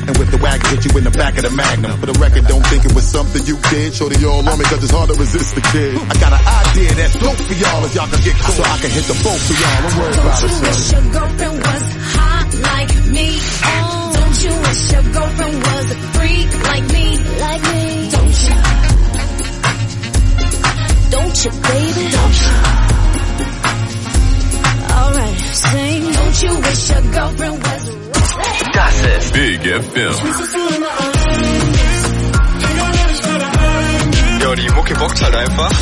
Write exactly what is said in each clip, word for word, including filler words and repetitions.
And with the wagon, hit you in the back of the Magnum. For the record, don't think it was something you did. Shorty all on me cause it's hard to resist the kid. I got an idea that's dope for y'all if y'all can get caught. So I can hit the boat for y'all. Don't worry about it. Don't you wish your girlfriend was hot like me? Oh. Don't you wish your girlfriend was a freak like me? Like me. Don't you? Don't you, baby? Don't you? Alright, sing. Don't you wish your girlfriend was a Das ist Big F M. Ja, die Mucke bockt halt einfach.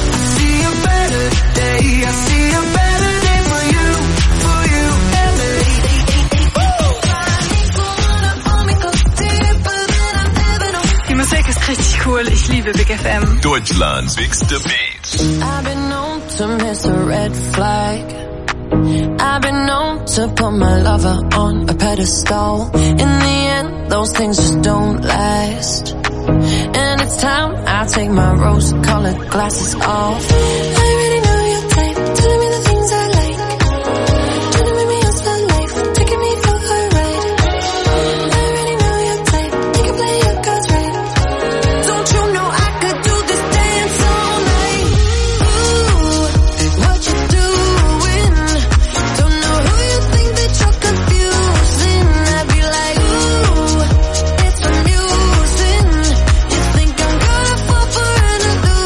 Die Musik ist richtig cool, ich liebe Big F M. Deutschlands bigste Beats. I've been known to miss a red flag. I've been known to put my lover on a pedestal. In the end, those things just don't last. And it's time I take my rose-colored glasses off. I already know your type, telling me the things I like. Trying to make me else my life, taking me for a ride. I already know your type, you can play your cards right. Don't you know I could do this dance all night? Ooh, what you doing? Don't know who you think that you're confusing. I'd be like, ooh, it's amusing. You think I'm gonna fall for an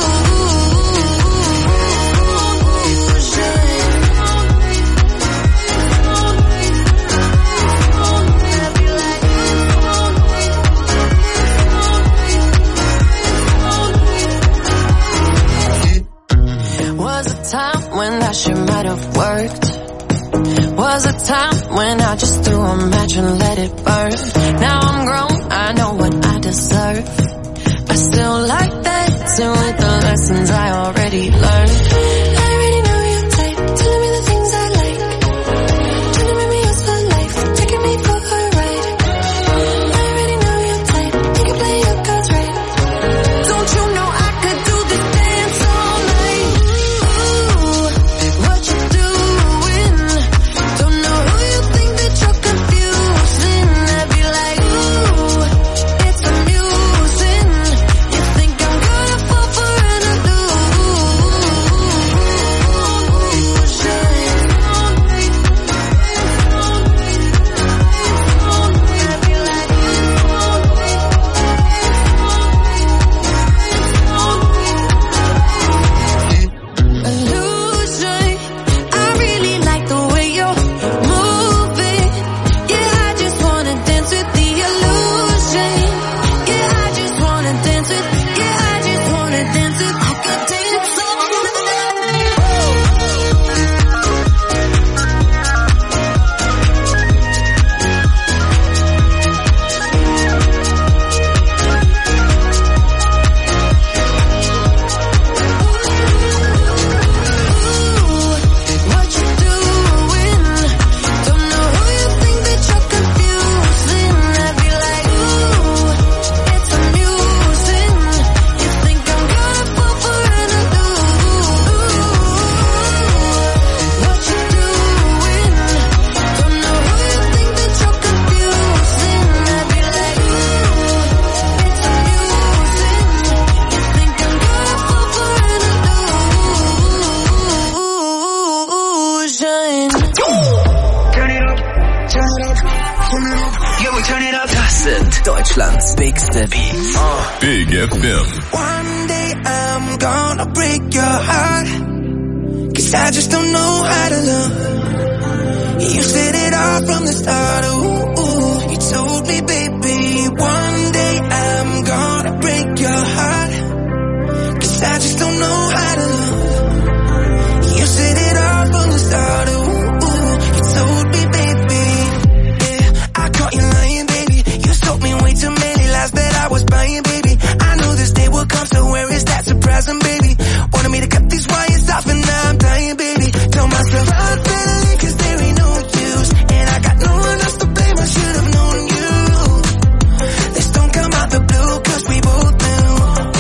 illusion? Was a time when that shit might have worked. Was a time when I just threw a match and let it burn. Now I'm grown, I know what I deserve. I still like dancing with the lessons I already learned. I already know your type, telling me the things I like. Trying to make me else my life, taking me for a ride. I already know your type, you can play your cards right. Don't you know I could do this dance all night? Ooh, what you doing? Don't know who you think that you're confusing. I'd be like, ooh, it's amusing. You think I'm gonna fall for an illusion. I really like the way you're moving. Yeah, I just wanna dance with the illusion. Yeah, I just wanna dance with. Yeah, I just wanna dance with. I could dance all what you doing? Don't know who you think that you're confusing. I'd be like, ooh, it's amusing. You think I'm gonna fall for an illusion? What you doing? Don't know who you think that you're confusing. I'd be like, ooh, it's amusing. You think I'm gonna fall for an illusion? Turn it up, turn it up, turn it up. Yeah, we turn it up. Das sind Deutschlands bigste Beats. Big F M. One day I'm gonna break your heart, 'cause I just don't know how to love. You said it all from the start, ooh, ooh. You told me, baby, one day I'm gonna break your heart, 'cause I just don't know how to love. You said it all from the start, ooh, ooh. You told me, baby, yeah, I caught you lying, baby. You told me way too many lies that I was buying, baby. I knew this day would come, so where is that surprising, baby? Wanted me to cut these wires off and now I'm dying, baby. Tell myself I'd better leave 'cause there ain't no use, and I got no one else to blame, I should've known you. This don't come out the blue 'cause we both knew.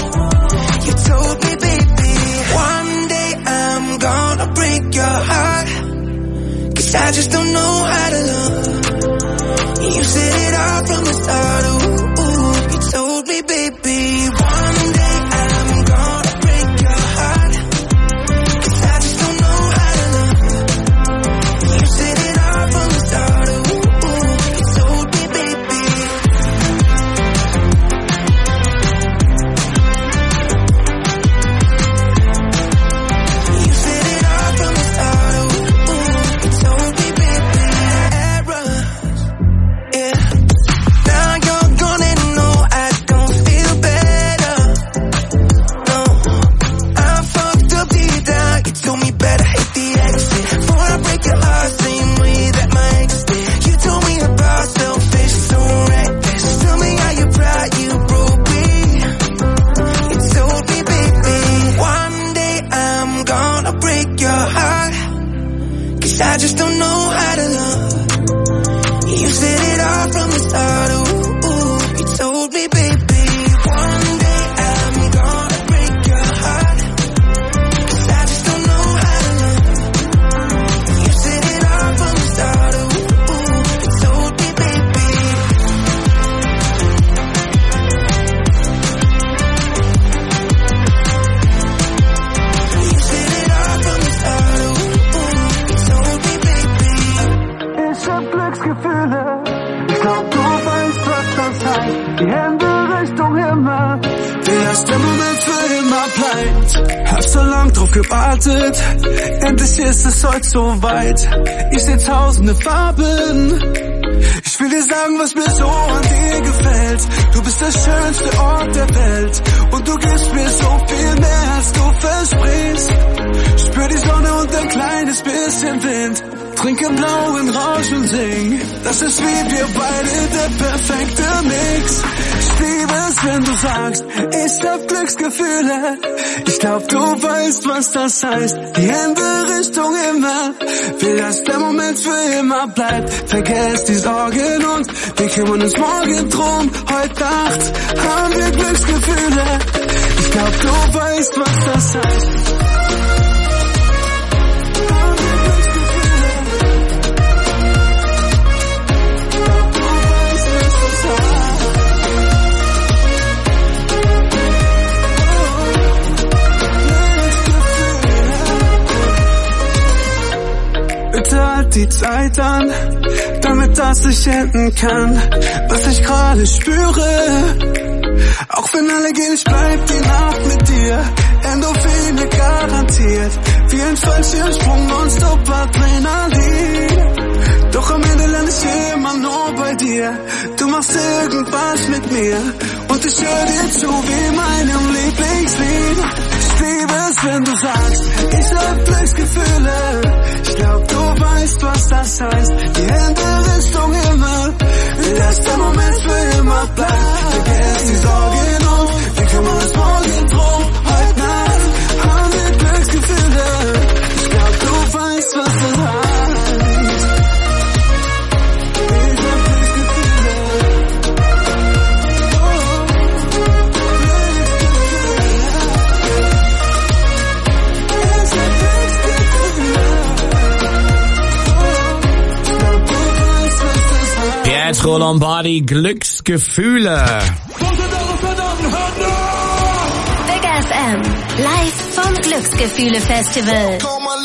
das heißt, die Hände Richtung Himmel. Wie das der Moment für immer bleibt. Hab so lang drauf gewartet, endlich ist es heute so weit. Ich seh tausende Farben. Ich will dir sagen, was mir so an dir gefällt. Du bist der schönste Ort der Welt. Und du gibst mir so viel mehr, als du versprichst. Spür die Sonne und ein kleines bisschen Wind. Trink im blauen Rausch und sing. Das ist wie wir beide, der perfekte Mix. Ich liebe es, wenn du sagst, ich hab Glücksgefühle. Ich glaub, du weißt, was das heißt. Die Hände Richtung Himmel. Will, dass der Moment für immer bleibt. Vergesst die Sorgen und wir kümmern uns morgen drum. Heute Nacht haben wir Glücksgefühle. Ich glaub, du weißt, was das heißt. Bitte halt die Zeit an, damit das nicht enden kann, was ich gerade spüre. Auch wenn alle gehen, ich bleib die Nacht mit dir. Endorphine garantiert, wie ein Fallschirmsprung, nonstop Adrenalin. Doch am Ende lerne ich immer nur bei dir. Du machst irgendwas mit mir und ich höre dir zu wie meinem Lieblingslied. Ich liebe es, wenn du sagst, ich hab Glücksgefühle. Ich glaub, du weißt, was das heißt. Die Hände Richtung Himmel. Will, dass der Moment für immer bleibt. Vergesst die Sorgen und wir kümmern uns morgen drum. Heute Nacht haben wir Glücksgefühle. Ich glaub, du weißt, was das heißt. Pietro Lombardi, Glücksgefühle. Big F M, live vom Glücksgefühle Festival.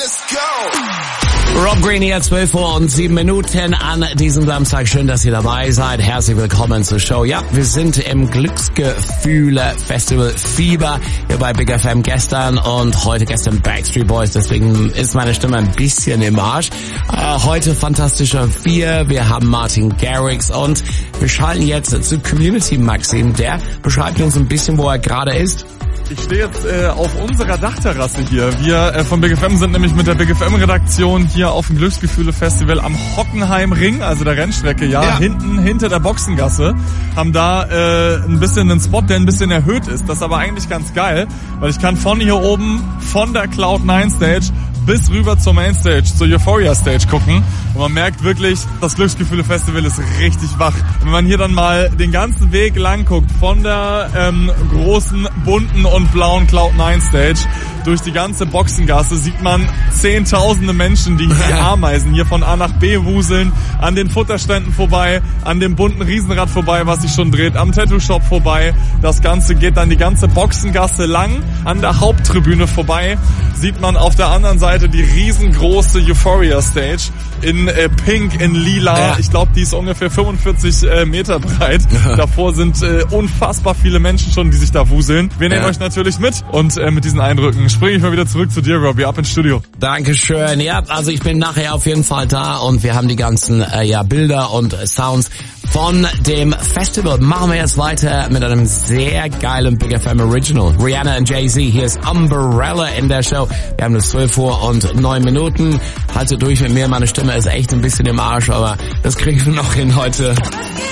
Rob Green hier, zwölf Uhr und sieben Minuten an diesem Samstag. Schön, dass ihr dabei seid. Herzlich willkommen zur Show. Ja, wir sind im Glücksgefühle Festival Fieber hier bei Big F M gestern und heute gestern Backstreet Boys. Deswegen ist meine Stimme ein bisschen im Arsch. Äh, heute Fantastischer vier. Wir haben Martin Garrix und wir schalten jetzt zu Community Maxim. Der beschreibt uns ein bisschen, wo er gerade ist. Ich stehe jetzt äh, auf unserer Dachterrasse hier. Wir äh, von Big F M sind nämlich mit der Big F M-Redaktion hier auf dem Glücksgefühle-Festival am Hockenheimring, also der Rennstrecke, ja, ja. hinten hinter der Boxengasse. Haben da äh, ein bisschen einen Spot, der ein bisschen erhöht ist. Das ist aber eigentlich ganz geil, weil ich kann von hier oben, von der Cloud nine Stage bis rüber zur Mainstage, zur Euphoria Stage gucken. Und man merkt wirklich, das Glücksgefühle-Festival ist richtig wach. Wenn man hier dann mal den ganzen Weg lang guckt, von der ähm, großen, bunten und blauen Cloud nine Stage durch die ganze Boxengasse, sieht man zehntausende Menschen, die die Ameisen hier von A nach B wuseln, an den Futterständen vorbei, an dem bunten Riesenrad vorbei, was sich schon dreht, am Tattoo-Shop vorbei. Das Ganze geht dann die ganze Boxengasse lang, an der Haupttribüne vorbei. Sieht man auf der anderen Seite die riesengroße Euphoria Stage in äh, Pink, in Lila. Ja. Ich glaube, die ist ungefähr fünfundvierzig äh, Meter breit. Davor sind äh, unfassbar viele Menschen schon, die sich da wuseln. Wir nehmen ja. euch natürlich mit und äh, mit diesen Eindrücken springe ich mal wieder zurück zu dir, Robbie, ab ins Studio. Dankeschön. Ja, also ich bin nachher auf jeden Fall da und wir haben die ganzen äh, ja Bilder und äh, Sounds von dem Festival. Machen wir jetzt weiter mit einem sehr geilen Big F M Original. Rihanna und Jay-Z, hier ist Umbrella in der Show. Wir haben das zwölf Uhr und neun Minuten. Haltet durch mit mir, meine Stimme ist echt ein bisschen im Arsch, aber das kriegen wir noch hin heute. Big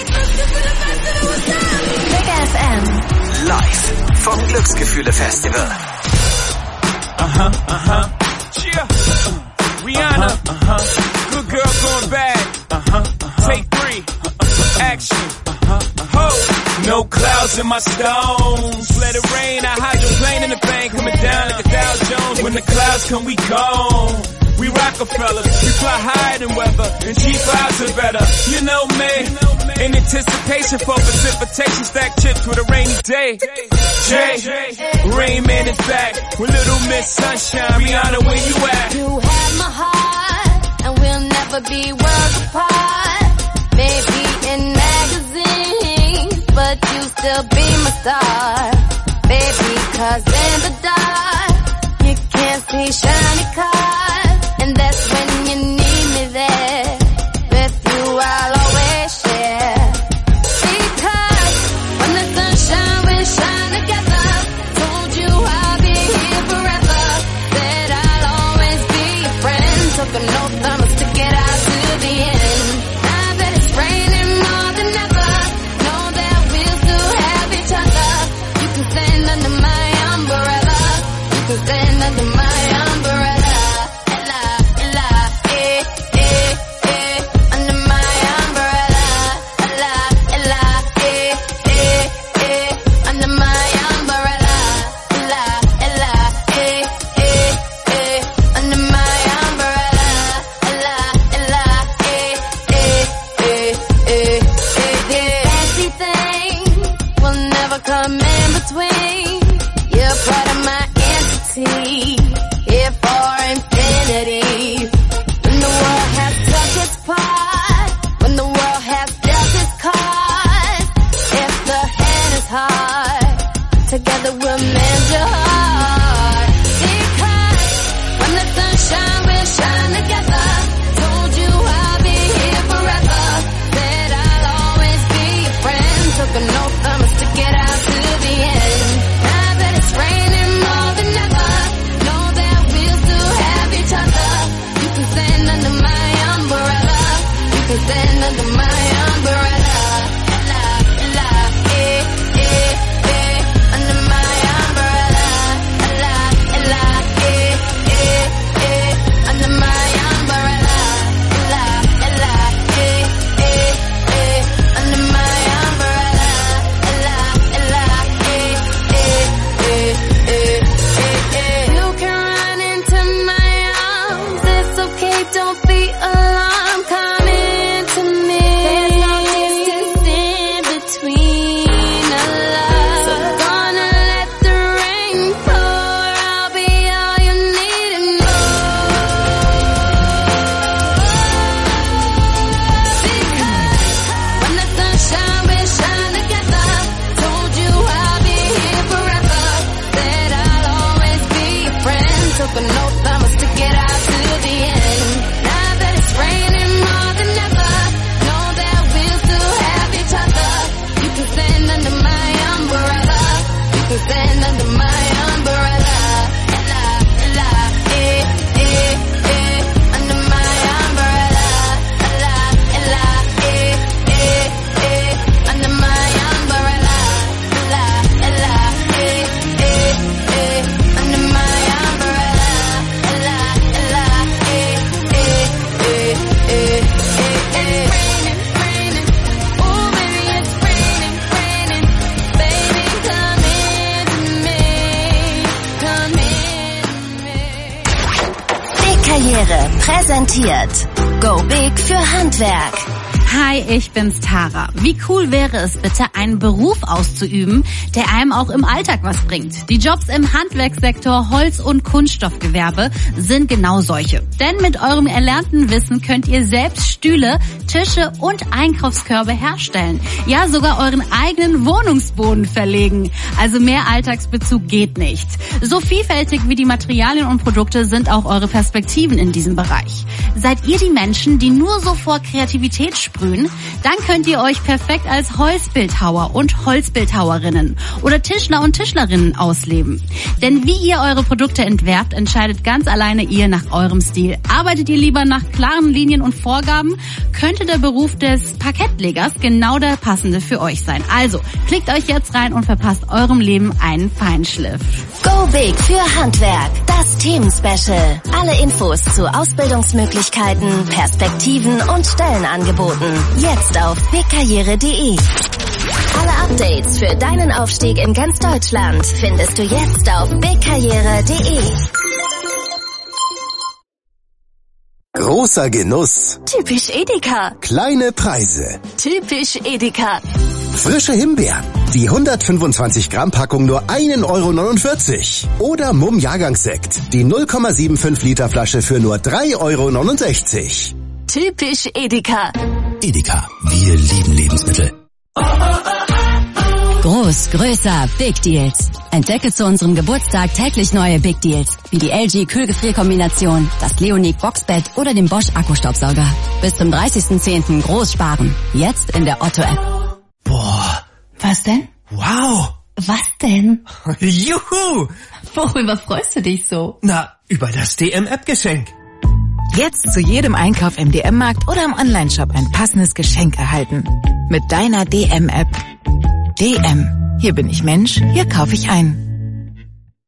F M. Live vom Glücksgefühle Festival. Aha, aha. Yeah. Rihanna. Uh-huh. Good girl going bad. Uh-huh. Uh-huh. Take three. Action. Ho. No clouds in my stones. Let it rain. I hydroplane in the bank. Coming down like a Dow Jones. When the clouds come, we gone. We Rockefellers. We fly higher than weather. And cheap vibes are better. You know me. In anticipation for precipitation. Stack chips with a rainy day. Jay. Rain Man is back. With Little Miss Sunshine. Rihanna, where you at? You have my heart. And we'll never be worlds apart. Maybe in magazines, still be my star, baby, cause in the dark, you can't see shiny cars, and that's when you need me there, with you I'll always share, because when the sunshine will shine together, told you I'll be here forever, said I'll always be your friend, took an oath I must to get out to the end, now that it's raining more than ever, know that we'll still have each other, you can stand under my umbrella, you can stand under my umbrella, ella, ella, eh, eh, eh, under my umbrella, ella, ella, eh, eh, eh, under my umbrella, ella, ella, eh, eh, eh, under my umbrella, ella, ella, eh, eh, eh, eh, eh, eh. Fancy things will never come in between. You're part of my entity, here for infinity. When the world has touched its part, when the world has dealt its cards, if the hand is hard, together we'll mend your heart. Because when the sunshine will shine together, told you I'll be here forever, said I'll always be your friend, took an oath I must to get out to the end, now that it's raining more than ever, know that we'll still have each other, you can stand under my umbrella, you can stand under my umbrella, ella, ella, eh, eh, eh, under my umbrella, ella, ella, eh, eh, eh, under my umbrella, ella, ella, eh, eh, eh, under my umbrella, ella, ella, eh, eh, eh, eh, eh, eh. You can run into my arms, it's okay, don't be alarmed, come into me. There's no distance in between our love. So gonna let the rain pour, I'll be all you need and more. Because when the sunshine will shine together, told you I'll be here forever, said I'll always be your friend, took an oath I must to get out to the end, now that it's raining more than ever, know that we'll still have each other, you can stand under my umbrella, you can stand under my umbrella, ella, ella, eh, eh, eh, under my umbrella, ella, ella, eh, eh, eh, under my umbrella, ella, ella, eh, eh, eh, under my umbrella, ella, ella, eh, eh, eh, eh, eh, eh. Raining, raining, oh baby it's raining, raining, baby come into me, come into me. Big Karriere präsentiert Go Big für Handwerk. Hi, ich bin's Tara. Wie cool wäre es bitte, einen Beruf auszuüben, der einem auch im Alltag was bringt. Die Jobs im Handwerkssektor, Holz- und Kunststoffgewerbe sind genau solche. Denn mit eurem erlernten Wissen könnt ihr selbst Stühle, Tische und Einkaufskörbe herstellen. Ja, sogar euren eigenen Wohnungsboden verlegen. Also mehr Alltagsbezug geht nicht. So vielfältig wie die Materialien und Produkte sind auch eure Perspektiven in diesem Bereich. Seid ihr die Menschen, die nur so vor Kreativität sprühen? Dann könnt ihr euch perfekt als Holzbildhauer und Holzbildhauerinnen oder Tischler und Tischlerinnen ausleben. Denn wie ihr eure Produkte entwerft, entscheidet ganz alleine ihr nach eurem Stil. Arbeitet ihr lieber nach klaren Linien und Vorgaben, könnte der Beruf des Parkettlegers genau der passende für euch sein. Also, klickt euch jetzt rein und verpasst eurem Leben einen Feinschliff. Go Big für Handwerk, das Themenspecial. Alle Infos zu Ausbildungsmöglichkeiten, Perspektiven und Stellenangeboten. Jetzt auf bigkarriere punkt de. Alle Updates für deinen Aufstieg in ganz Deutschland findest du jetzt auf bigkarriere punkt de. Großer Genuss. Typisch Edeka. Kleine Preise. Typisch Edeka. Frische Himbeeren. Die hundertfünfundzwanzig Gramm Packung nur ein Euro neunundvierzig. Oder Mumm Jahrgangssekt. Die null Komma fünfundsiebzig Liter Flasche für nur drei Euro neunundsechzig. Typisch Edeka. Edeka. Wir lieben Lebensmittel. Groß. Groß, größer, Big Deals. Entdecke zu unserem Geburtstag täglich neue Big Deals, wie die L G Kühlgefrierkombination, das Leonic Boxbett oder den Bosch Akkustaubsauger. Bis zum dreißigsten zehnten groß sparen. Jetzt in der Otto-App. Boah. Was denn? Wow. Was denn? Juhu. Worüber freust du dich so? Na, über das D M-App-Geschenk. Jetzt zu jedem Einkauf im D M-Markt oder im Onlineshop ein passendes Geschenk erhalten. Mit deiner D M-App. D M. Hier bin ich Mensch, hier kaufe ich ein.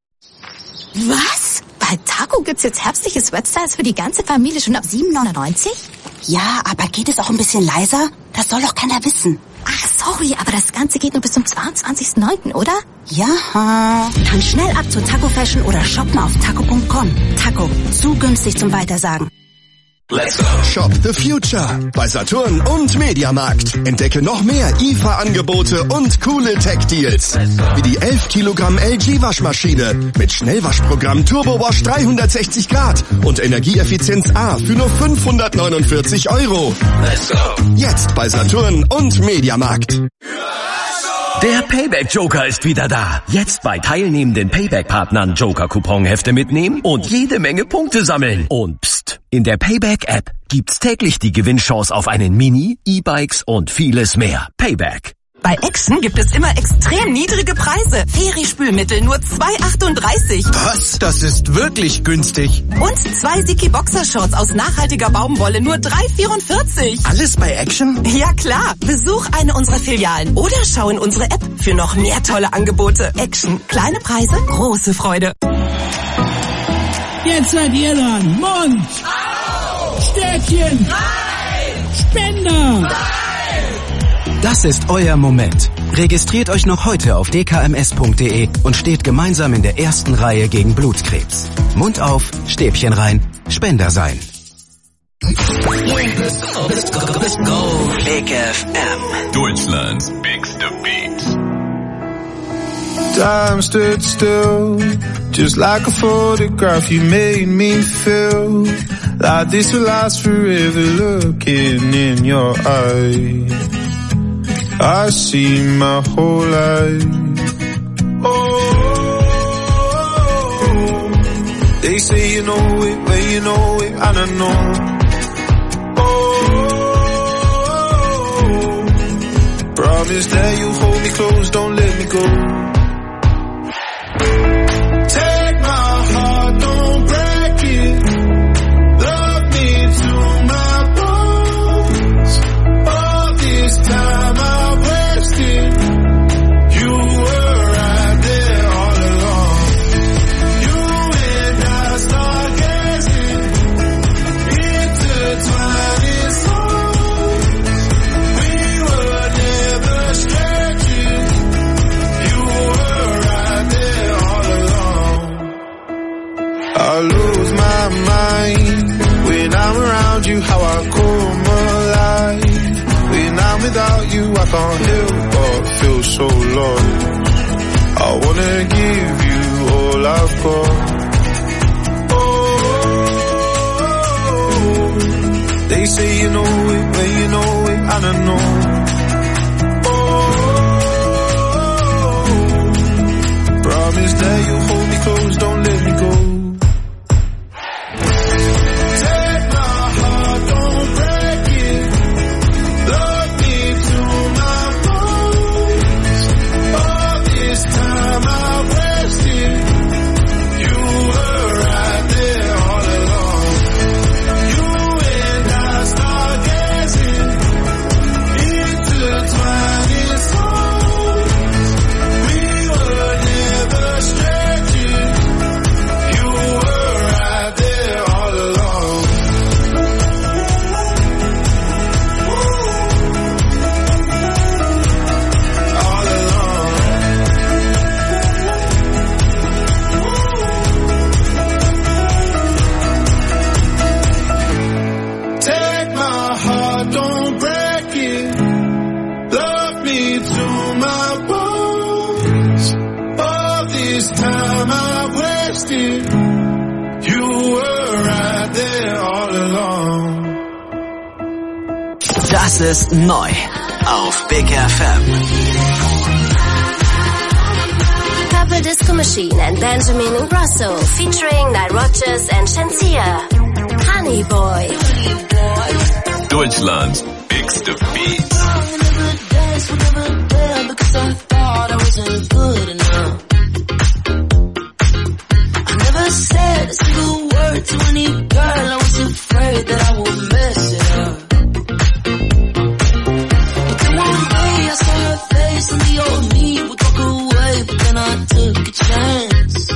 Was? Bei Taco gibt's jetzt herbstliche Sweatstyles für die ganze Familie schon ab sieben neunundneunzig? Ja, aber geht es auch ein bisschen leiser? Das soll doch keiner wissen. Ach, sorry, aber das Ganze geht nur bis zum zweiundzwanzigsten neunten, oder? Ja. Dann schnell ab zur Taco Fashion oder shop mal auf taco punkt com. Taco, zu günstig zum Weitersagen. Let's go. Shop the Future bei Saturn und Mediamarkt. Entdecke noch mehr I F A-Angebote und coole Tech-Deals. Wie die elf Kilogramm L G-Waschmaschine mit Schnellwaschprogramm Turbo Wash dreihundertsechzig Grad und Energieeffizienz A für nur fünfhundertneunundvierzig Euro. Let's go. Jetzt bei Saturn und Mediamarkt. Der Payback-Joker ist wieder da. Jetzt bei teilnehmenden Payback-Partnern Joker-Coupon-Hefte mitnehmen und jede Menge Punkte sammeln. Und pst, in der Payback-App gibt's täglich die Gewinnchance auf einen Mini, E-Bikes und vieles mehr. Payback. Bei Action gibt es immer extrem niedrige Preise. Feri-Spülmittel nur zwei achtunddreißig. Was? Das ist wirklich günstig. Und zwei Siki Boxershorts aus nachhaltiger Baumwolle nur drei vierundvierzig. Alles bei Action? Ja klar. Besuch eine unserer Filialen oder schau in unsere App für noch mehr tolle Angebote. Action. Kleine Preise, große Freude. Jetzt seid ihr dran. Mund. Au. Stäbchen. Nein. Spender. Nein. Das ist euer Moment. Registriert euch noch heute auf d k m s punkt d e und steht gemeinsam in der ersten Reihe gegen Blutkrebs. Mund auf, Stäbchen rein, Spender sein. Big F M. Deutschlands bigste Beats. Time stood still, just like a photograph. You made me feel like this will last forever. Looking in your eyes, I see my whole life. Oh, they say you know it, but you know it, and I know. Oh, promise that you hold me close, don't let me go. Take my heart, don't break it. Love me to my bones. All this time I you were right there all along. You and I stargazing, intertwined in songs. We were never strangers. You were right there all along. I lose my mind when I'm around you, how I come alive. When I'm without you, I can't help but feel so lost. I wanna give you all I've got. Oh, they say you know it, but you know it, and I know. Oh, promise that you hold me close, don't let me go. Das ist neu auf Big F M. Machine and Benjamin Ingrosso featuring Nile Rodgers and Shenseea. Honey Boy. Deutschlands bigste Beats. I never said a single word to any girl. I was afraid that I would mess it up. But then one day I saw her face and the old me would walk away. But then I took a chance.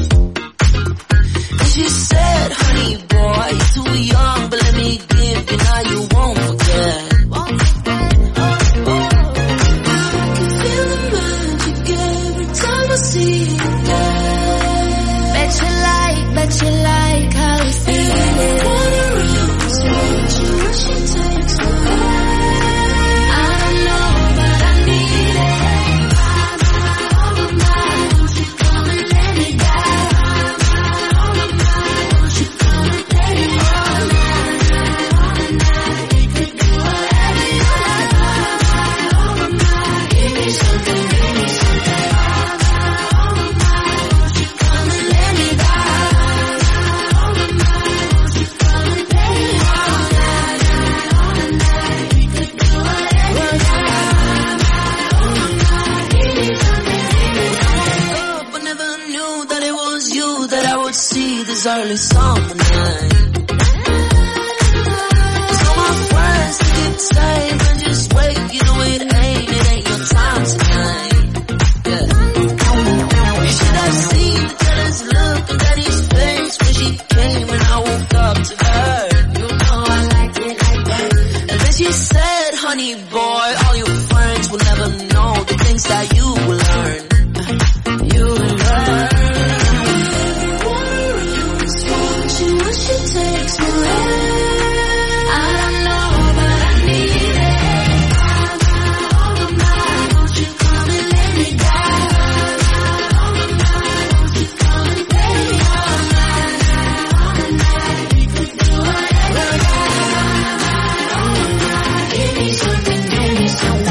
And she said, honey boy, you're too young, but let me give you now you won't forget. Bet you like, bet you like how we feel it. I don't know, but I need it. Won't you come and let me die? Won't you come and let me all night, all night? We could do whatever you like. Give me something, give me something. See this early summer night. So my friends keep saying, but just wait, you know it ain't, it ain't your time tonight. Yeah. You should have seen the jealous look on Daddy's face when she came and I woke up to her. You know I like it like that. And then she said, honey boy, all your friends will never know the things that you will learn. You will learn. Takes me away. I don't know, but I need it. Won't you come and let me die? Won't you come and let me all night, all night? We could do whatever. Give me something, give me something.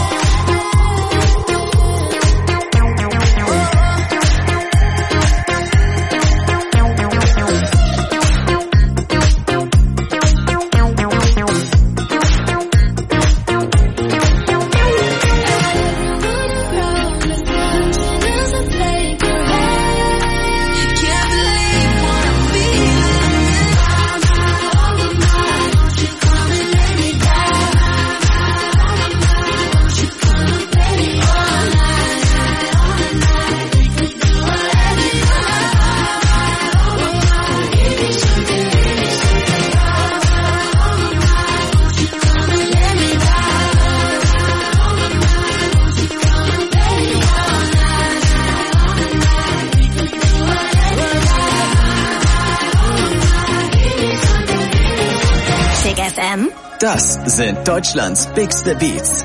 Das sind Deutschlands bigste Beats.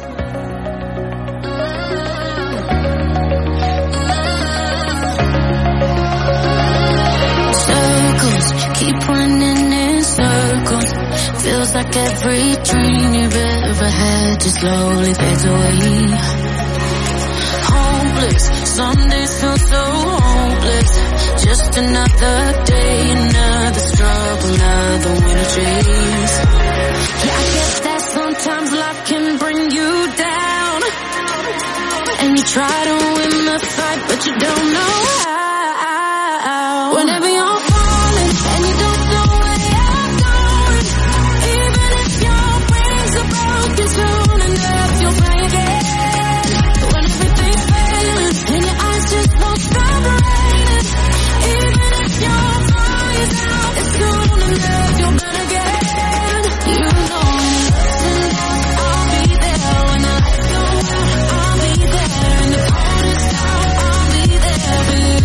Circles, keep running in circles. Feels like every dream you've ever had just slowly fades away. Hopeless, some days feel so hopeless. Just another day, another struggle, another winter chase. Yeah, I guess that sometimes life can bring you down. And you try to win the fight, but you don't know how. Whenever you're falling and you don't know where you're going, even if your wings are broken soon enough, you'll fly again. When everything's failing and your eyes just won't stop raining, even if your fire's out, it's soon enough, you'll burn again. You know I'll be there when the lights go out. I'll be there in the coldest hour. I'll be there for you.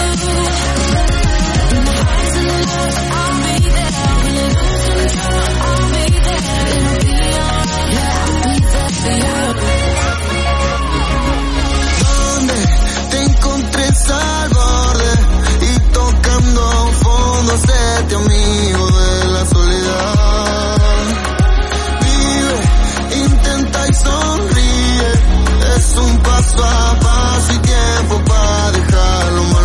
In the highs and the lows, I'll be there when you lose control. I'll be there, it'll be alright. Yeah, I'll be there for you. Donde te encontres al borde y tocando fondo, hacerte amigo de la soledad. Intenta y sonríe, es un paso a paso y tiempo para dejarlo más.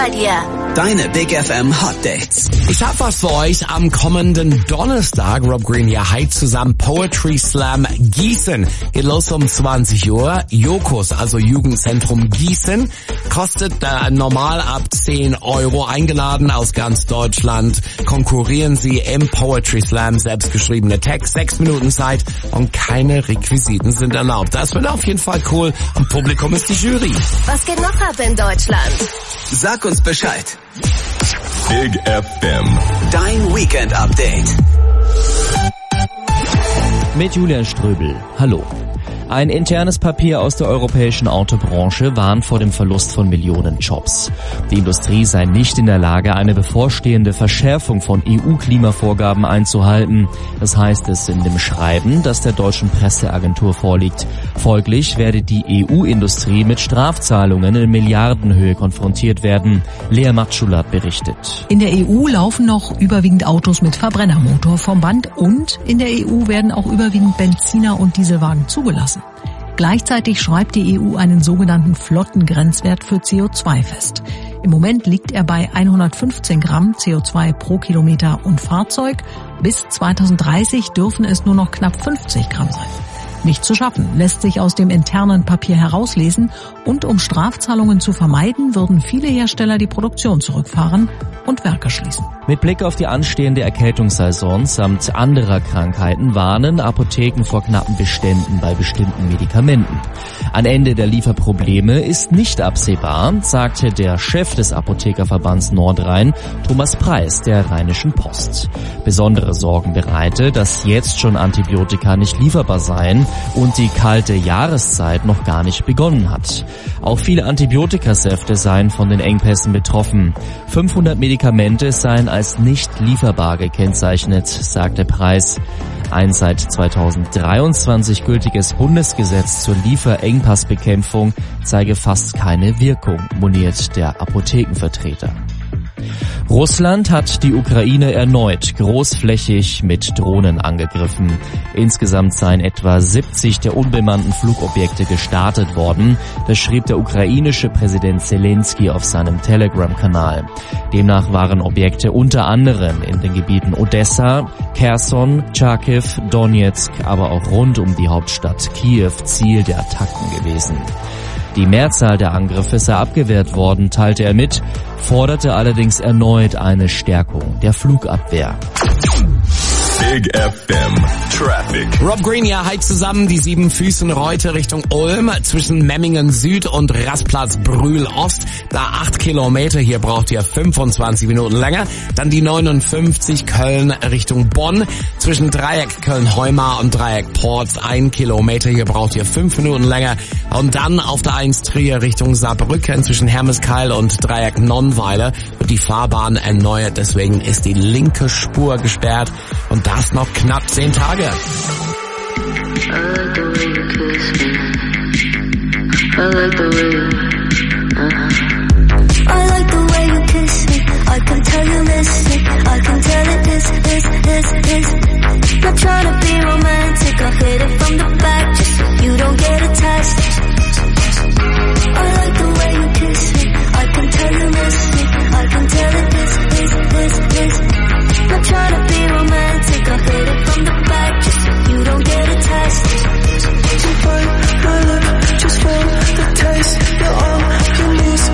bei dir. Deine Big F M Hot Dates. Ich hab was für euch am kommenden Donnerstag. Rob Green hier, Hyde zusammen. Poetry Slam Gießen. Geht los um zwanzig Uhr. Jokos, also Jugendzentrum Gießen. Kostet äh, normal ab zehn Euro. Eingeladen aus ganz Deutschland. Konkurrieren Sie im Poetry Slam. Selbstgeschriebene Text. Sechs Minuten Zeit und keine Requisiten sind erlaubt. Das wird auf jeden Fall cool. Am Publikum ist die Jury. Was geht noch ab in Deutschland? Sag uns Bescheid. Big F M. Dein Weekend Update. Mit Julian Ströbel. Hallo. Ein internes Papier aus der europäischen Autobranche warnt vor dem Verlust von Millionen Jobs. Die Industrie sei nicht in der Lage, eine bevorstehende Verschärfung von E U-Klimavorgaben einzuhalten. Das heißt es in dem Schreiben, das der deutschen Presseagentur vorliegt. Folglich werde die E U-Industrie mit Strafzahlungen in Milliardenhöhe konfrontiert werden. Lea Matschulat berichtet. In der E U laufen noch überwiegend Autos mit Verbrennermotor vom Band und in der E U werden auch überwiegend Benziner und Dieselwagen zugelassen. Gleichzeitig schreibt die E U einen sogenannten Flottengrenzwert für C O zwei fest. Im Moment liegt er bei hundertfünfzehn Gramm C O zwei pro Kilometer und Fahrzeug. Bis zweitausenddreißig dürfen es nur noch knapp fünfzig Gramm sein. Nicht zu schaffen, lässt sich aus dem internen Papier herauslesen, und um Strafzahlungen zu vermeiden, würden viele Hersteller die Produktion zurückfahren und Werke schließen. Mit Blick auf die anstehende Erkältungssaison samt anderer Krankheiten warnen Apotheken vor knappen Beständen bei bestimmten Medikamenten. Ein Ende der Lieferprobleme ist nicht absehbar, sagte der Chef des Apothekerverbands Nordrhein, Thomas Preis, der Rheinischen Post. Besondere Sorgen bereite, dass jetzt schon Antibiotika nicht lieferbar seien und die kalte Jahreszeit noch gar nicht begonnen hat. Auch viele Antibiotikasäfte seien von den Engpässen betroffen. fünfhundert Medikamente seien als nicht lieferbar gekennzeichnet, sagte Preis. Ein seit zweitausenddreiundzwanzig gültiges Bundesgesetz zur Lieferengpassbekämpfung zeige fast keine Wirkung, moniert der Apothekenvertreter. Russland hat die Ukraine erneut großflächig mit Drohnen angegriffen. Insgesamt seien etwa siebzig der unbemannten Flugobjekte gestartet worden. Das schrieb der ukrainische Präsident Zelensky auf seinem Telegram-Kanal. Demnach waren Objekte unter anderem in den Gebieten Odessa, Cherson, Charkiw, Donetsk, aber auch rund um die Hauptstadt Kiew Ziel der Attacken gewesen. Die Mehrzahl der Angriffe sei abgewehrt worden, teilte er mit, forderte allerdings erneut eine Stärkung der Flugabwehr. Big F M Traffic. Rob Green, ja, Hyde zusammen, die sieben Füßen heute Richtung Ulm, zwischen Memmingen Süd und Rastplatz Brühl Ost, da acht Kilometer, hier braucht ihr fünfundzwanzig Minuten länger. Dann die neunundfünfzig Köln Richtung Bonn, zwischen Dreieck Köln-Heumar und Dreieck Porz, ein Kilometer, hier braucht ihr fünf Minuten länger. Und dann auf der eins Trier Richtung Saarbrücken, zwischen Hermeskeil und Dreieck Nonnweiler wird die Fahrbahn erneuert, deswegen ist die linke Spur gesperrt und das noch knapp zehn Tage. I like the way you kiss me. I like the way you, uh-huh. I like the way you kiss me. I can tell you miss it. I can tell it is, is, is, is. Not trying to be romantic. I'll hit it from the back just so you don't get attached. I like the way you kiss me. I can tell you miss me. I can tell it is, is, is, is. Not trying to be romantic. I'll hit it from the back just so you don't get attached. So find my love just for the taste. You're all you need.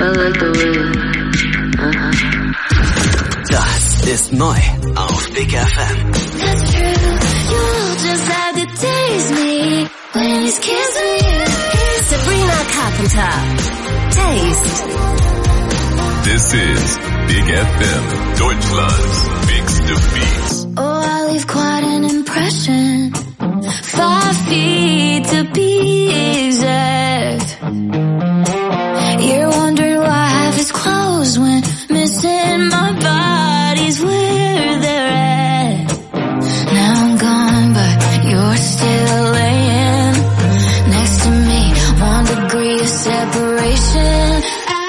I like the way uh-huh. Das ist neu auf Big F M. That's true, you'll just have to taste me when he's kissing you. Sabrina Carpenter. Taste. This is Big F M, Deutschland's biggste Beats. Oh, I leave quite an impression. Five feet to be exact. You're wondering why half is closed when missing my body's where they're at. Now I'm gone, but you're still laying next to me. One degree of separation.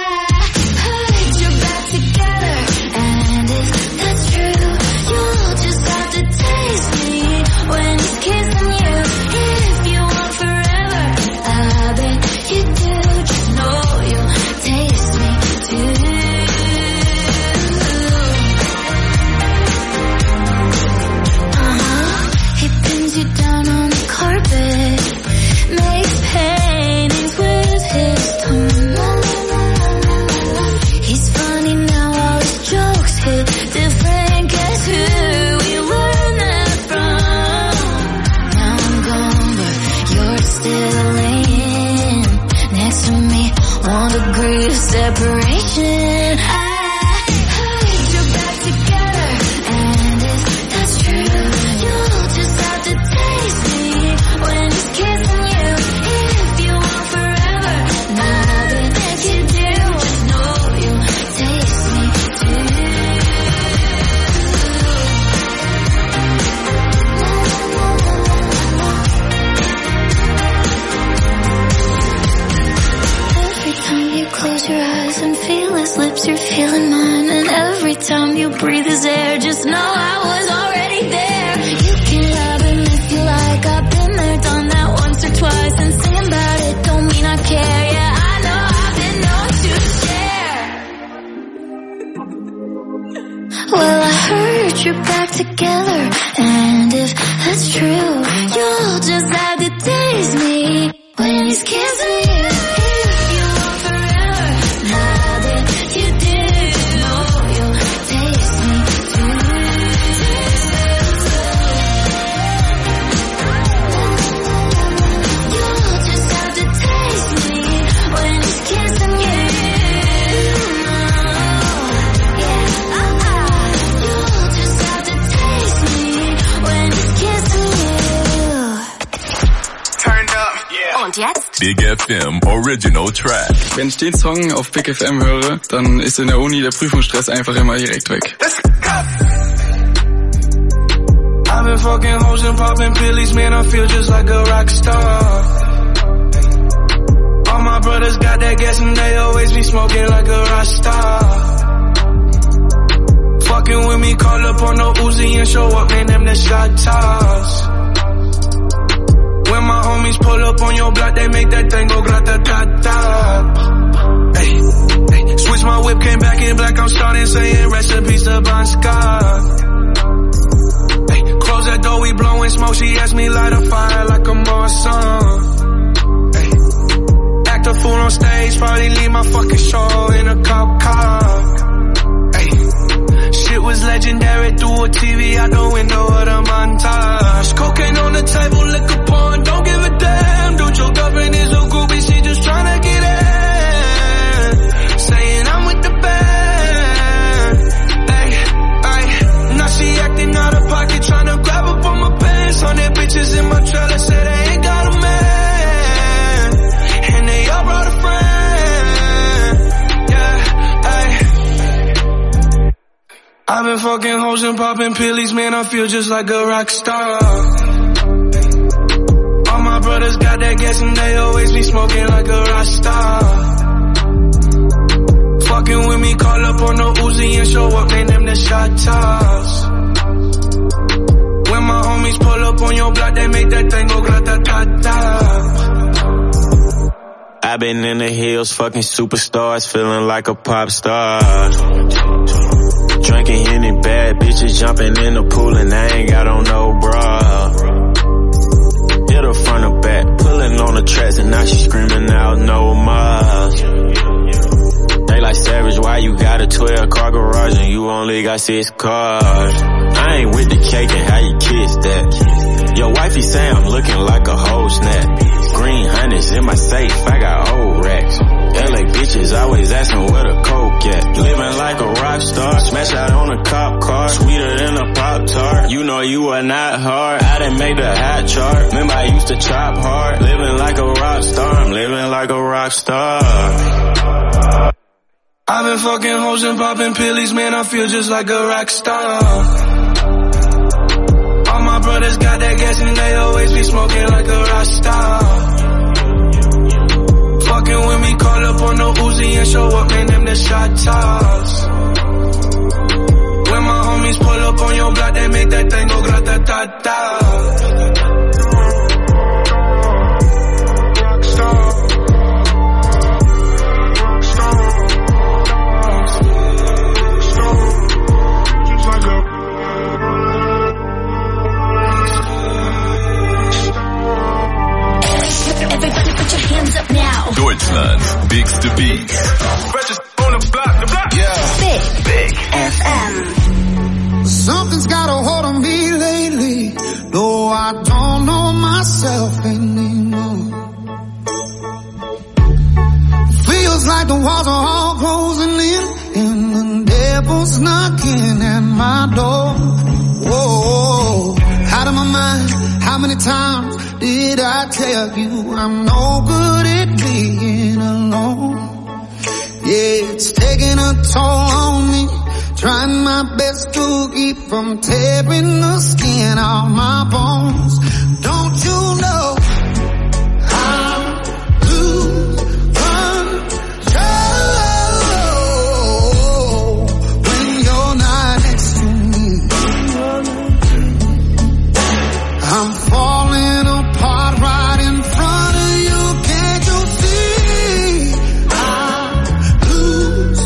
Separation. I held you back together, and if that's true, you'll just have to taste me when he's kissing you. If you want forever, nothing you do, just know you'll taste me too. Every time you close your eyes and feel his lips, you're feeling mine. And every time you breathe his air, just know I was already there. You can love him if you like. I've been there, done that once or twice. And singing about it don't mean I care. Yeah, I know I've been known to share. Well, I heard you're back together, and if that's true, you'll just have to taste me when he's kissing you. Und jetzt? Big F M Original Track. Wenn ich den Song auf Big F M höre, dann ist in der Uni der Prüfungsstress einfach immer direkt weg. I've been fucking hoes and popping pillies, man, I feel just like a rock star. All my brothers got that gas and they always be smoking like a rock star. Fucking with me, call up on the Uzi and show up, man, them the shot toss. When my homies pull up on your block, they make that thing go grata-ta-ta. Hey, hey, switch my whip, came back in black, I'm starting saying recipes to Bon Scott. Hey, close that door, we blowing smoke, she asked me light a fire like a Marsan. Hey, act a fool on stage, probably leave my fucking show in a cop car. Hey, shit was legendary, through a T V out the window of the montage. Cocaine on the table, liquor porn, don't give a damn. Dude, your girlfriend is a groupie, she just tryna get in. Saying I'm with the band. Ay, ay, now she acting out of pocket, tryna grab up on my pants. On their bitches in my trailer, say they ain't got a man. And they all brought a friend. Yeah, ay. I've been fucking hoes and popping pillies, man, I feel just like a rock star. All my brothers got that gas and they always be smoking like a rock star. Fucking with me, call up on the Uzi and show up, man, them the shot toss. When my homies pull up on your block, they make that thing go grata-ta-ta. I've been in the hills, fucking superstars, feeling like a pop star. Drinking Henny, bad bitches jumping in the pool and I ain't got on no bra. Hit her front or back, pulling on the tracks and now she screaming out no more. a twelve car garage and you only got six cars. I ain't with the cake and how you kiss that. Your wifey say I'm looking like a whole snap. Green hundreds in my safe, I got old racks. L A bitches always asking where the coke at. Living like a rock star, smash out on a cop car, sweeter than a Pop-Tart. You know you are not hard, I didn't make the hot chart. Remember I used to chop hard, living like a rock star, I'm living like a rock star. I've been fucking hoes and popping pillies, man, I feel just like a rock star. All my brothers got that gas and they always be smoking like a rock star. Fucking with me, call up on the Uzi and show up, man, them the shot toss. When my homies pull up on your block, they make that thing go grata-ta-ta. Everybody put your hands up now. Deutschland's bigste Beats. Yeah. Big, Big F M. Something's got a hold on me lately, though I don't know myself anymore. Feels like the walls are all closing in, and the devil's knocking at my door. Whoa, out of my mind, how many times did I tell you I'm no good at being alone? Yeah, it's taking a toll on me, trying my best to keep from tearing the skin off my bones. Don't you know I lose control when you're not next to me? I'm falling apart right in front of you, can't you see? I lose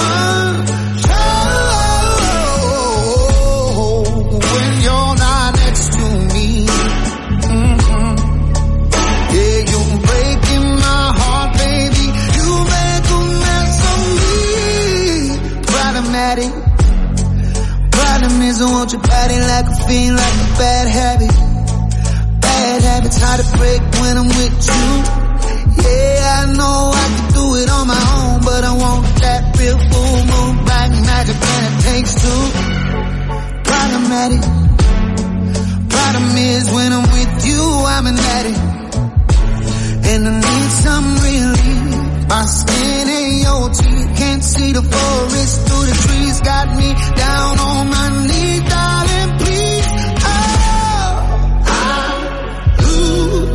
control when you're not next to me. Mm-hmm. Yeah, you're breaking my heart, baby. You make a mess of me. Problematic. Problem is I want your body like a fiend, like a bad habit. Bad habits hard to break when I'm with you. Yeah, I know I can do it on my own, but I want that real full moon black magic and it takes two. Problematic. Problem is when I'm with you, I'm an addict, and I need some relief. My skin ain't your teeth, can't see the forest through the trees. Got me down on my knees, darling, please. Oh, I lose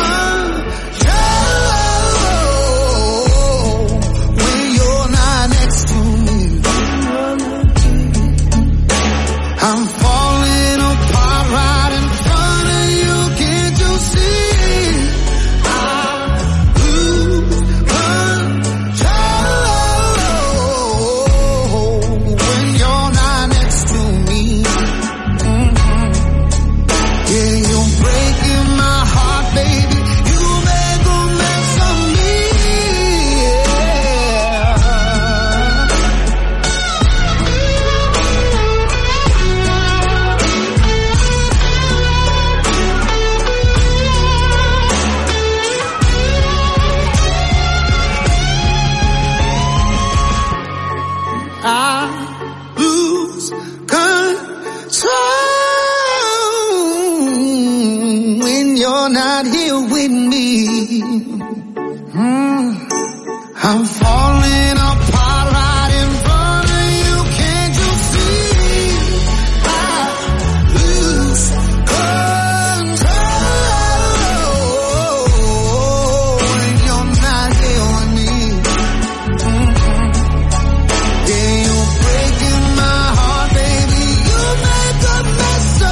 control when you're not next to me. I'm falling apart right in front of you, can't you see? I lose control when you're not next to me. Mm-hmm. Yeah, you're breaking my heart, baby. You make a mess of me. I lose control when you're not here with me. Mm. I'm falling apart right in front of you, can't you see? I lose control when you're not here with me. Mm-hmm. Yeah, you're breaking my heart, baby. You make a mess of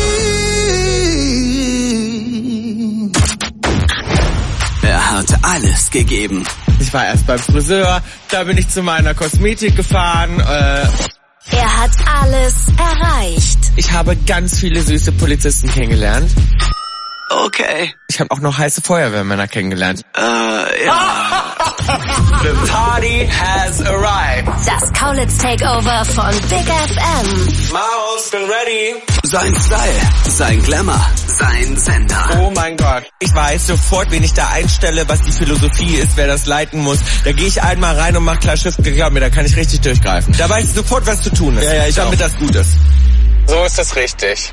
me. Er hatte alles gegeben. Ich war erst beim Friseur, da bin ich zu meiner Kosmetik gefahren. Äh, Er hat alles erreicht. ich habe ganz viele süße Polizisten kennengelernt. Okay. Ich habe auch noch heiße Feuerwehrmänner kennengelernt. Äh, ja. The party has arrived. Das Kaulitz Takeover von Big F M. Maus, bin ready. Sein Style, sein Glamour, sein Sender. Oh mein Gott. Ich weiß sofort, wen ich da einstelle, was die Philosophie ist, wer das leiten muss. Da gehe ich einmal rein und mach klar Schiff, glaub mir, da kann ich richtig durchgreifen. Da weiß ich sofort, was zu tun ist. Ja, ja, ich damit auch. das gut ist. So ist das richtig.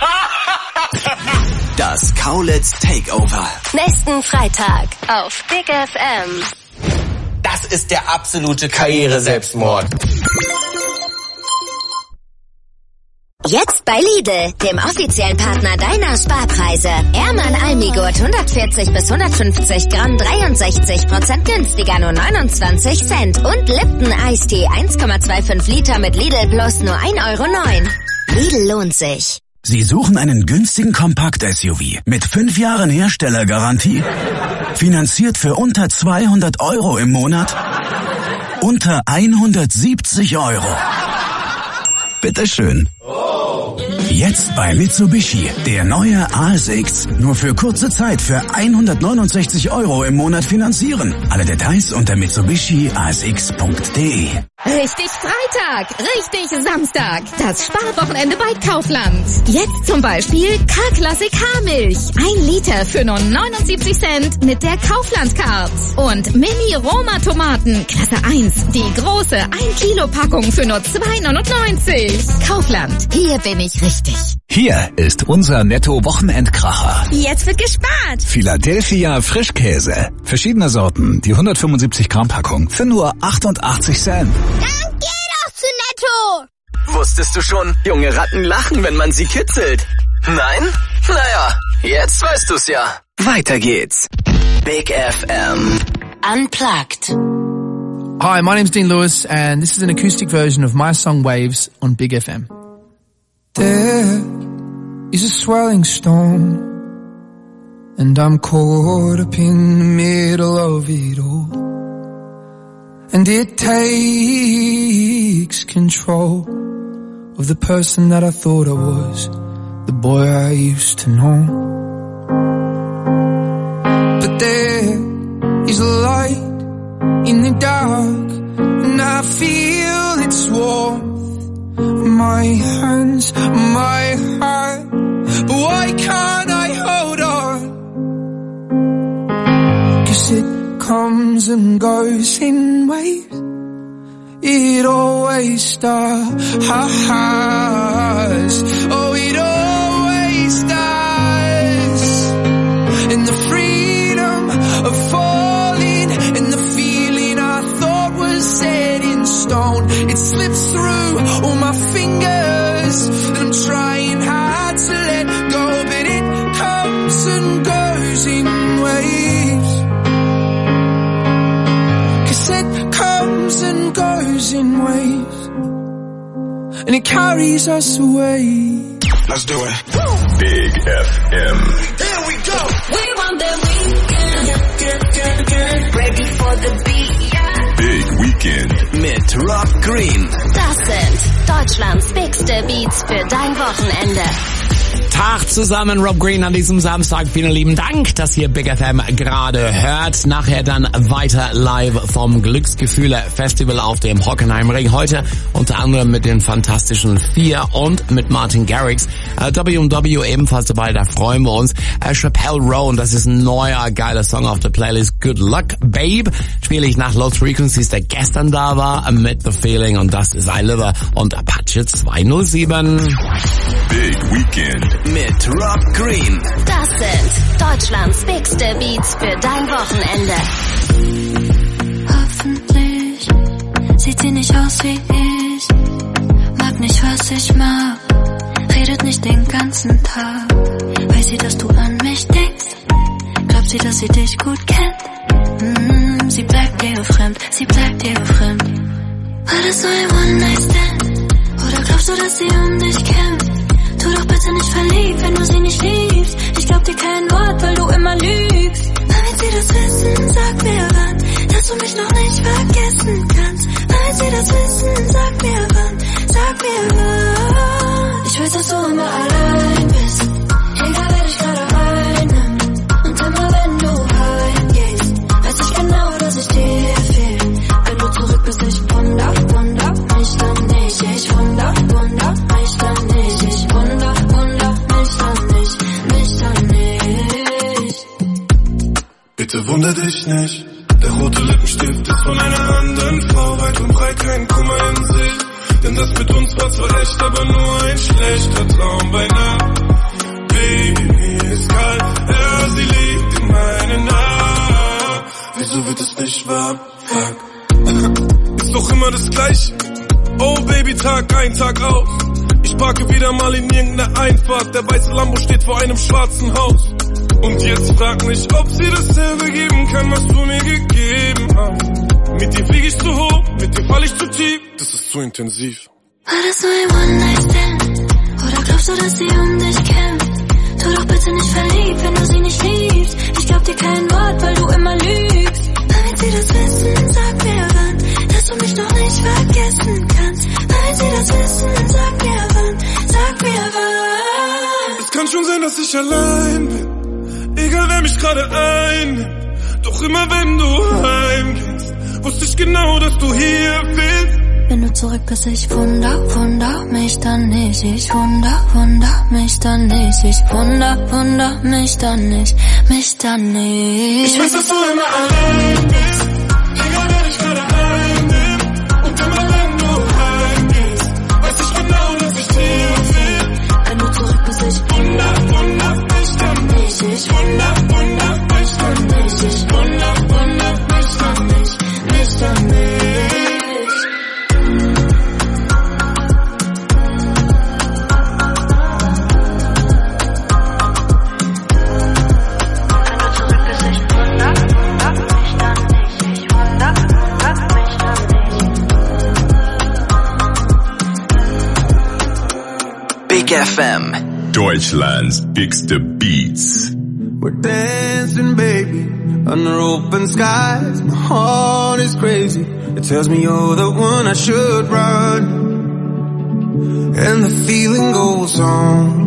Das Kaulitz Takeover. Nächsten Freitag auf Big F M. Das ist der absolute Karriere-Selbstmord. Jetzt bei Lidl, dem offiziellen Partner deiner Sparpreise. Ermann Almigurt hundertvierzig bis hundertfünfzig Gramm dreiundsechzig Prozent günstiger, nur neunundzwanzig Cent. Und Lipton Eistee eins Komma fünfundzwanzig Liter mit Lidl Plus nur ein Euro neun. Lidl lohnt sich. Sie suchen einen günstigen Kompakt-S U V mit fünf Jahren Herstellergarantie? Finanziert für unter zweihundert Euro im Monat? Unter hundertsiebzig Euro. Bitteschön. Jetzt bei Mitsubishi, der neue A S X, nur für kurze Zeit für hundertneunundsechzig Euro im Monat finanzieren. Alle Details unter mitsubishi a s x punkt d e. Richtig Freitag, richtig Samstag. Das Sparwochenende bei Kaufland. Jetzt zum Beispiel K-Klassik Haarmilch. Ein Liter für nur neunundsiebzig Cent mit der Kaufland-Card. Und Mini-Roma-Tomaten, Klasse eins. Die große ein Kilo Packung für nur zwei neunundneunzig. Kaufland, hier bin ich richtig. Hier ist unser Netto-Wochenendkracher. Jetzt wird gespart. Philadelphia Frischkäse. Verschiedene Sorten. Die hundertfünfundsiebzig Gramm Packung für nur achtundachtzig Cent. Dann geh doch zu Netto! Wusstest du schon, junge Ratten lachen, wenn man sie kitzelt? Nein? Naja, jetzt weißt du's ja. Weiter geht's. Big F M. Unplugged. Hi, my name's Dean Lewis and this is an acoustic version of my song Waves on Big F M. There is a swelling storm and I'm caught up in the middle of it all. And it takes control of the person that I thought I was, the boy I used to know. But there is a light in the dark, and I feel its warmth. My hands, my heart, but why can't I hold on? 'Cause it comes and goes in waves. It always starts. Oh, it always does. And the freedom of falling and the feeling I thought was set in stone, it slips through all my fingers and I'm trying hard to let go, but it comes and goes in waves. It comes and goes in waves, and it carries us away. Let's do it. Big F M. Here we go. We want the weekend. Ready for the beat. Big Weekend. Mit Rob Green. Das sind Deutschlands bigste Beats für dein Wochenende. Tag zusammen, Rob Green an diesem Samstag. Vielen lieben Dank, dass ihr Big F M gerade hört. Nachher dann weiter live vom Glücksgefühle Festival auf dem Hockenheimring. Heute unter anderem mit den fantastischen Vier und mit Martin Garrix. Äh, W und W ebenfalls dabei, da freuen wir uns. Äh, Chappelle Roan, das ist ein neuer geiler Song auf der Playlist. Good Luck, Babe. Spiele ich nach Lost Frequencies, der gestern da war, mit The Feeling, und das ist I Live und Apache zweihundertsieben. Big Weekend. Mit Rob Green. Das sind Deutschlands bigste Beats für dein Wochenende. Hoffentlich sieht sie nicht aus wie ich, mag nicht, was ich mag, redet nicht den ganzen Tag. Weiß sie, dass du an mich denkst? Glaubt sie, dass sie dich gut kennt? Mm, sie bleibt dir fremd, sie bleibt dir fremd. War das so ein One-Night-Stand? Oder glaubst du, dass sie um dich kämpft? Tu doch bitte nicht verliebt, wenn du sie nicht liebst. Ich glaub dir kein Wort, weil du immer lügst. Wann wird sie das wissen? Sag mir wann, dass du mich noch nicht vergessen kannst. Wann wird sie das wissen? Sag mir wann, sag mir wann. Ich weiß, dass du immer allein bist, egal wer dich gerade einnimmt. Und immer wenn du heimgehst, weiß ich genau, dass ich dir fehl. Wenn du zurück bist, ich ohne dich nicht. Der rote Lippenstift ist von einer anderen Frau, weit und breit kein Kummer in sich. Denn das mit uns war zwar echt, aber nur ein schlechter Traum bei Nacht. Baby, mir ist kalt, ja, sie liegt in meinen Armen. Wieso wird es nicht wahr? Fuck. Ist doch immer das Gleiche. Oh Baby, Tag ein, Tag aus. Ich parke wieder mal in irgendeiner Einfahrt. Der weiße Lambo steht vor einem schwarzen Haus. Und jetzt frag mich, ob sie dasselbe geben kann, was du mir gegeben hast. Mit dir flieg ich zu hoch, mit dir fall ich zu tief. Das ist zu intensiv. War das nur ein One-Night-Stand? Oder glaubst du, dass sie um dich kämpft? Tu doch bitte nicht verliebt, wenn du sie nicht liebst. Ich glaub dir kein Wort, weil du immer lügst. Damit sie das wissen, sag mir wann, dass du mich noch nicht vergessen kannst. Damit sie das wissen, sag mir wann, sag mir wann. Es kann schon sein, dass ich allein bin, egal wer mich gerade einnimmt. Doch immer wenn du heimgehst, wusste ich genau, dass du hier bist. Wenn du zurück bist, ich wunder, wunder mich dann nicht. Ich wunder, wunder mich dann nicht. Ich wunder, wunder mich dann nicht. Mich dann nicht. Ich weiß, dass du immer allein bist, egal wer dich gerade einnimmt. Und immer wenn du heimgehst, weiß ich genau, dass ich hier bin. Wenn du zurück bist, ich wunder, wunder mich dann nicht. Ich wunder, wunder mich dann nicht. Ich wunder, wunder mich dann nicht. Mich dann nicht. Big F M, Deutschlands bigste Beats. We're dancing, baby, under open skies. My heart is crazy. It tells me you're the one I should run. And the feeling goes on.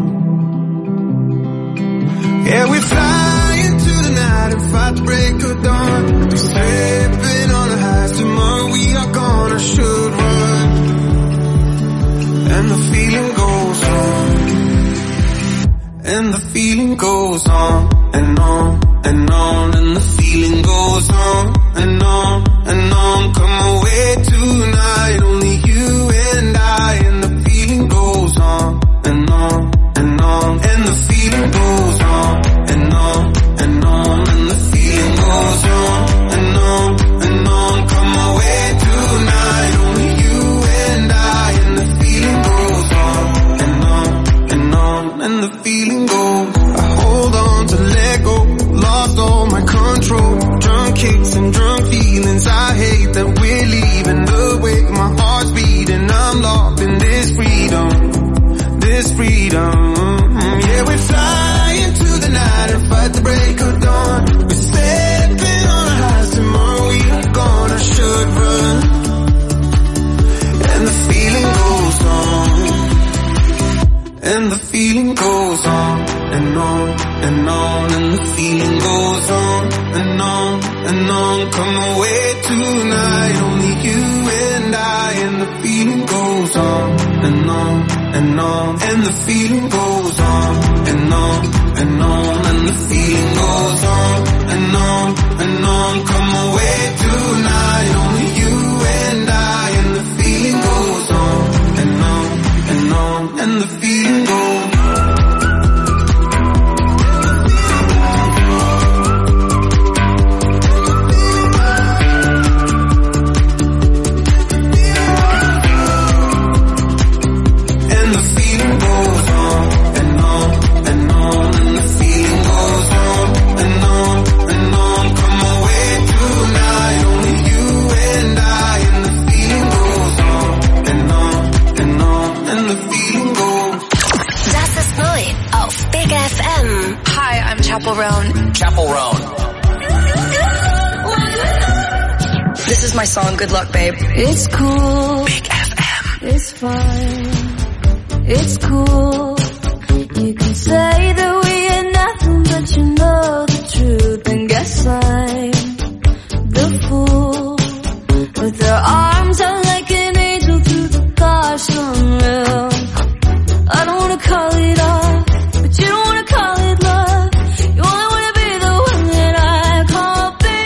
Yeah, we fly into the night and fight the break of dawn. We're slipping on the highs. Tomorrow we are gonna should run. And the feeling goes on. And the feeling goes on and on and on. And the feeling goes on and on and on. Come away tonight, only you and I. And the feeling goes on and on and on. And the feeling goes on and on and on. And the feeling goes on and on and on. Come away tonight, only you and I. And the feeling goes on and on and on. And the feeling goes. I hold on to let go, lost all my control. Drunk kicks and drunk feelings. I hate that we're leaving the way my heart's beating. I'm locked in this freedom, this freedom. Yeah, we fly into the night and fight the break of dawn. We're stepping on our highs. Tomorrow we are gonna should run. And the feeling goes on. And the feeling goes on and on and on. And the feeling goes on and on and on. Come away tonight, only you and I. And the feeling goes on and on and on. And the feeling goes on and on and on. And the feeling goes on and on and on. Come away tonight, only you and I. And the feeling goes on and on and on. And the feeling goes. Chapel Roan. Chapel Roan. This is my song, Good Luck, Babe. It's cool. Big F M. It's fine. It's cool. You can say that we ain't nothing, but you know the truth. And guess I'm the fool. With their arms out like an angel through the gosh unreal. I don't wanna call it off, but you don't wanna call it love. You only wanna be the one that I call baby.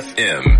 F M.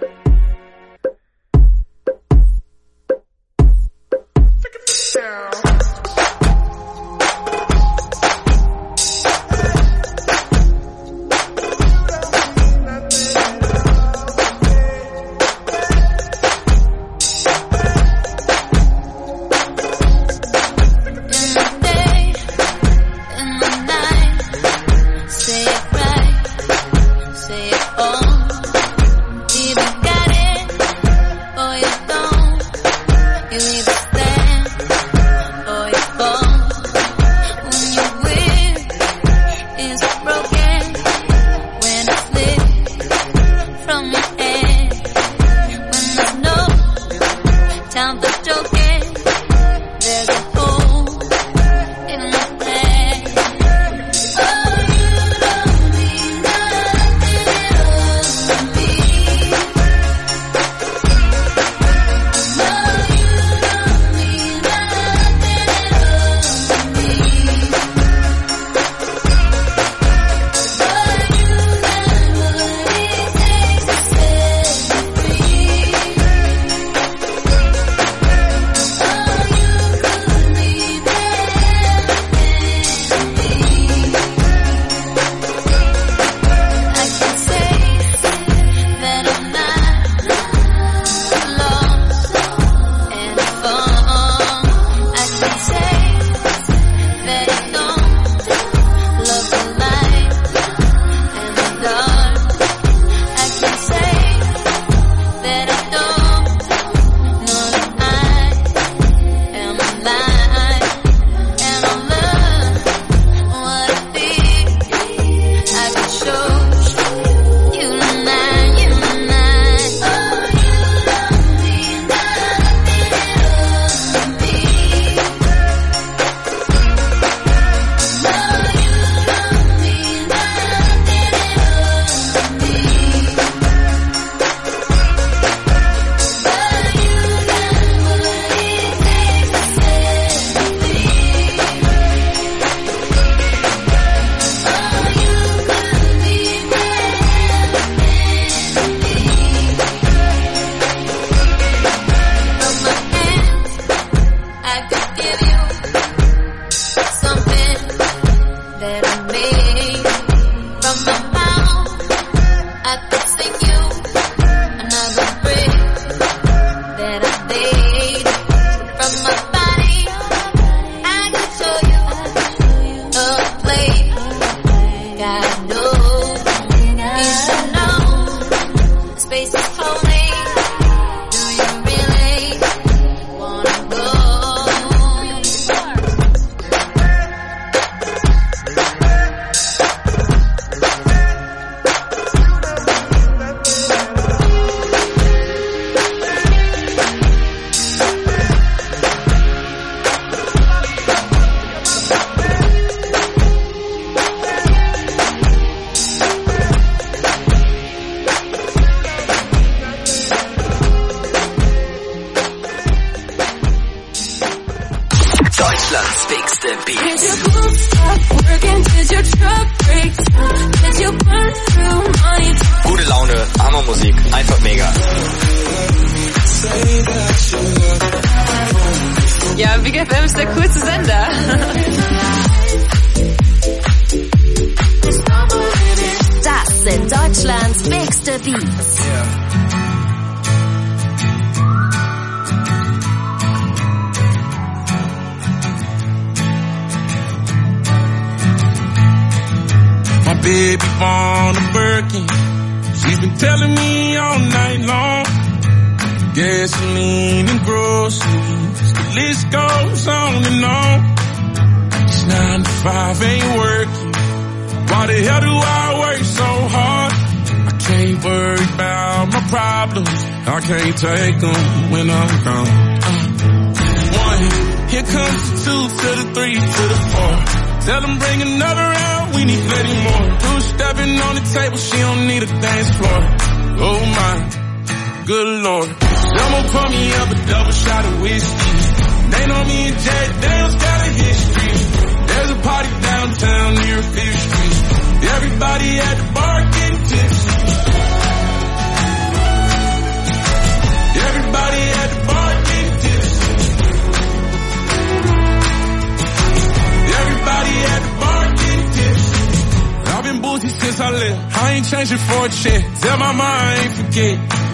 Gute Laune, Hammermusik, einfach mega. Ja, Big F M ist der coolste Sender. Das sind Deutschlands bigste Beats. My baby on a Birkin. She's been telling me all night long. Gasoline and groceries. The list goes on and on. This nine to five ain't working. Why the hell do I work so hard? I can't worry about my problems. I can't take them when I'm gone. Uh, one, here comes the two to the three to the four. Tell them bring another round, we need plenty more. Two stepping on the table, she don't need a dance floor. Oh my, good lord. Someone pour me up a double shot of whiskey. They know me and Jack Daniels got a history. There's a party downtown near Fifth Street. Everybody at the bar getting tipsy. I ain't changing for a check. Tell my mama I ain't forget.